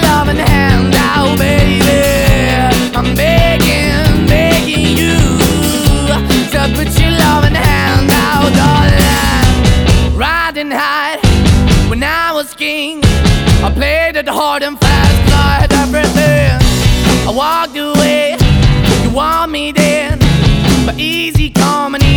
loving hand out, baby. I'm begging, begging you to put your loving hand out, darling. Riding high when I was king, I played it hard and fast, 'cause I had everything. I walked away, you want me then, but easy come and